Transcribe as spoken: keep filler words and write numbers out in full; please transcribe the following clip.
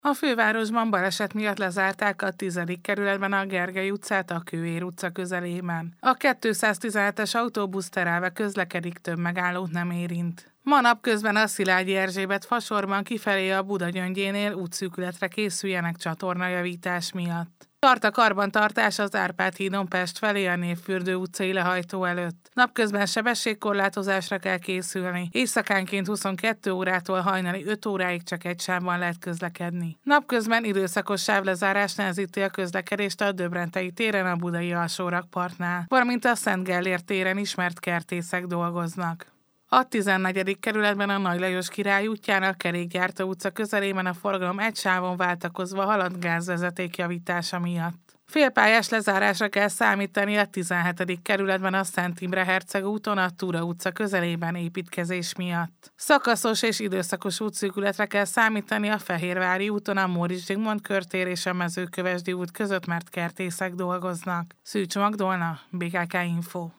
A fővárosban baleset miatt lezárták a tizedik kerületben a Gergely utcát a Kőér utca közelében. A kétszáztizenhetes autóbusz terelve közlekedik, több megállót nem érint. Ma napközben a Szilágyi Erzsébet fasorban kifelé a Buda gyöngyénél útszűkületre készüljenek csatornajavítás miatt. Tart a karbantartás az Árpád hídon Pest felé a Névfürdő utcai lehajtó előtt. Napközben sebességkorlátozásra kell készülni, éjszakánként huszonkettő órától hajnali öt óráig csak egy sávban lehet közlekedni. Napközben időszakos sávlezárás nehezíti a közlekedést a Döbrentei téren a Budai Alsórakpartnál, valamint a Szent Gellért téren ismert kertészek dolgoznak. A tizennegyedik kerületben a Nagy Lajos Király útján a Kerékgyártó utca közelében a forgalom egy sávon váltakozva halad gázvezeték javítása miatt. Félpályás lezárásra kell számítani a tizenhetedik kerületben a Szent Imre Herceg úton a Túra utca közelében építkezés miatt. Szakaszos és időszakos útszűkületre kell számítani a Fehérvári úton a Móricz Zsigmond körtér és a Mezőkövesdi út között, mert kertészek dolgoznak. Szűcs Magdolna, bé ká ká Info.